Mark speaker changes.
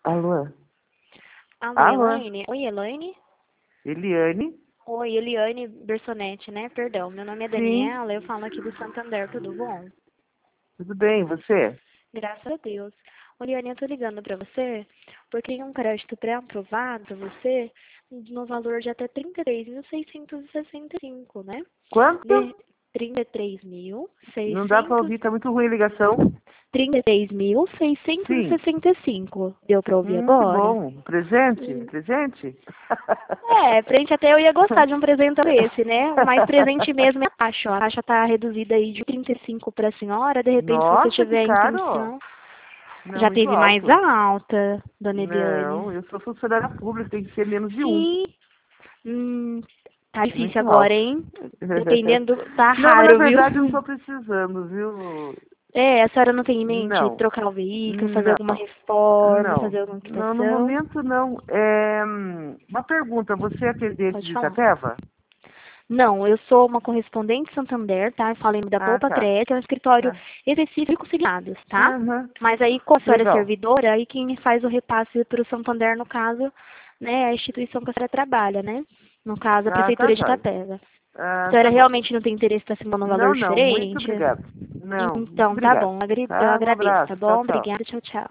Speaker 1: Alô?
Speaker 2: Alô,
Speaker 1: Alô?
Speaker 2: Elaine? Oi, Elaine?
Speaker 1: Eliane?
Speaker 2: Oi, Eliane Bersonetti, né? Perdão, meu nome é
Speaker 1: Sim,
Speaker 2: Daniela, eu falo aqui do Santander, tudo bom?
Speaker 1: tudo bem, você?
Speaker 2: Graças a Deus. Ô, Eliane, eu tô ligando pra você porque tem um crédito pré-aprovado pra você no valor de até 33.665, né?
Speaker 1: Quanto?
Speaker 2: De 33.665.
Speaker 1: Não dá pra ouvir, tá muito ruim a ligação.
Speaker 2: 33.665.
Speaker 1: Sim.
Speaker 2: Deu pra ouvir
Speaker 1: Que
Speaker 2: agora?
Speaker 1: bom. Presente?
Speaker 2: Hum.
Speaker 1: Presente?
Speaker 2: Frente até eu ia gostar de um presente desse, né? Mas presente mesmo é a taxa, ó. A taxa tá reduzida aí de 35 para a senhora. De repente, se você
Speaker 1: Nossa, que
Speaker 2: tiver a
Speaker 1: caro.
Speaker 2: intenção,
Speaker 1: Não,
Speaker 2: já
Speaker 1: muito
Speaker 2: teve mais
Speaker 1: alto.
Speaker 2: alta, dona Eliane.
Speaker 1: Não, eu sou funcionária pública, tem que ser menos de um.
Speaker 2: Sim. Tá difícil
Speaker 1: Muito
Speaker 2: agora,
Speaker 1: alto.
Speaker 2: hein? Dependendo, tá
Speaker 1: Não, mas na
Speaker 2: raro, viu?
Speaker 1: verdade eu não tô precisando, viu?
Speaker 2: A senhora não tem em mente
Speaker 1: Não,
Speaker 2: trocar o veículo, fazer
Speaker 1: não,
Speaker 2: alguma reforma,
Speaker 1: não.
Speaker 2: fazer alguma
Speaker 1: Não, no
Speaker 2: quitação?
Speaker 1: momento não. Uma pergunta, você é atendente
Speaker 2: Pode
Speaker 1: de
Speaker 2: falar.
Speaker 1: Itapeva?
Speaker 2: Não, eu sou uma correspondente Santander, tá? Eu falei da
Speaker 1: Ah,
Speaker 2: Poupa
Speaker 1: tá.
Speaker 2: Crédito, é um escritório
Speaker 1: Ah,
Speaker 2: específico conciliados, tá?
Speaker 1: aham.
Speaker 2: Mas aí, como a senhora é
Speaker 1: Legal.
Speaker 2: servidora, aí quem faz o repasse para o Santander, no caso, né, é a instituição que a senhora trabalha, né? No caso, a
Speaker 1: Ah, tá
Speaker 2: Prefeitura de
Speaker 1: jóia.
Speaker 2: Itapeva. A
Speaker 1: Ah,
Speaker 2: senhora
Speaker 1: tá bom.
Speaker 2: realmente não tem interesse em estar se dando um valor
Speaker 1: Não, não, muito
Speaker 2: diferente?
Speaker 1: obrigado. Não, muito
Speaker 2: Então, tá
Speaker 1: obrigado.
Speaker 2: bom, eu
Speaker 1: Tá? Um
Speaker 2: agradeço, tá
Speaker 1: abraço. Tchau,
Speaker 2: bom?
Speaker 1: tchau.
Speaker 2: Obrigada, tchau, tchau.